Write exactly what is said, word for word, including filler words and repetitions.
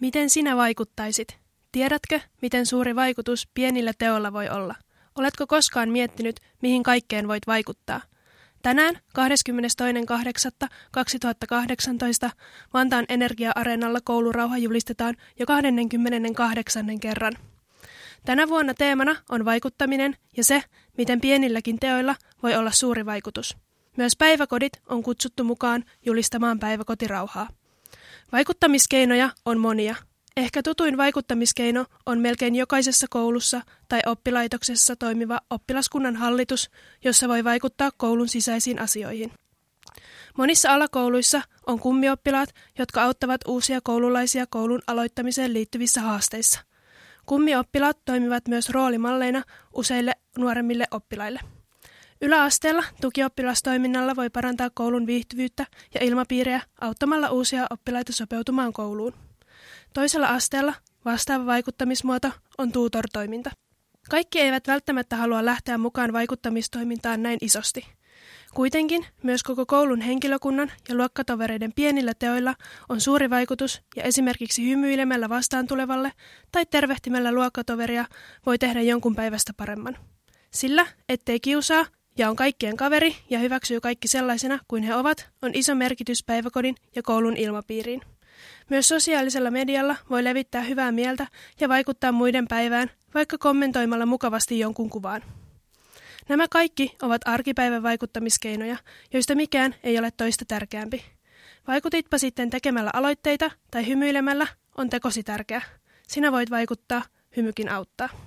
Miten sinä vaikuttaisit? Tiedätkö, miten suuri vaikutus pienillä teoilla voi olla? Oletko koskaan miettinyt, mihin kaikkeen voit vaikuttaa? Tänään kahdeskymmenestoinen kahdeksatta kaksituhattakahdeksantoista Vantaan Energia-areenalla koulurauha julistetaan jo kaksikymmentäkahdeksan kerran. Tänä vuonna teemana on vaikuttaminen ja se, miten pienilläkin teoilla voi olla suuri vaikutus. Myös päiväkodit on kutsuttu mukaan julistamaan päiväkotirauhaa. Vaikuttamiskeinoja on monia. Ehkä tutuin vaikuttamiskeino on melkein jokaisessa koulussa tai oppilaitoksessa toimiva oppilaskunnan hallitus, jossa voi vaikuttaa koulun sisäisiin asioihin. Monissa alakouluissa on kummioppilaat, jotka auttavat uusia koululaisia koulun aloittamiseen liittyvissä haasteissa. Kummioppilaat toimivat myös roolimalleina useille nuoremmille oppilaille. Yläasteella tukioppilastoiminnalla voi parantaa koulun viihtyvyyttä ja ilmapiiriä auttamalla uusia oppilaita sopeutumaan kouluun. Toisella asteella vastaava vaikuttamismuoto on tutor-toiminta. Kaikki eivät välttämättä halua lähteä mukaan vaikuttamistoimintaan näin isosti. Kuitenkin myös koko koulun henkilökunnan ja luokkatovereiden pienillä teoilla on suuri vaikutus ja esimerkiksi hymyilemällä vastaan tulevalle tai tervehtimällä luokkatoveria voi tehdä jonkun päivästä paremman. Sillä, ettei kiusaa ja on kaikkien kaveri ja hyväksyy kaikki sellaisena kuin he ovat, on iso merkitys päiväkodin ja koulun ilmapiiriin. Myös sosiaalisella medialla voi levittää hyvää mieltä ja vaikuttaa muiden päivään, vaikka kommentoimalla mukavasti jonkun kuvaan. Nämä kaikki ovat arkipäivän vaikuttamiskeinoja, joista mikään ei ole toista tärkeämpi. Vaikutitpa sitten tekemällä aloitteita tai hymyilemällä, on tekosi tärkeä. Sinä voit vaikuttaa, hymykin auttaa.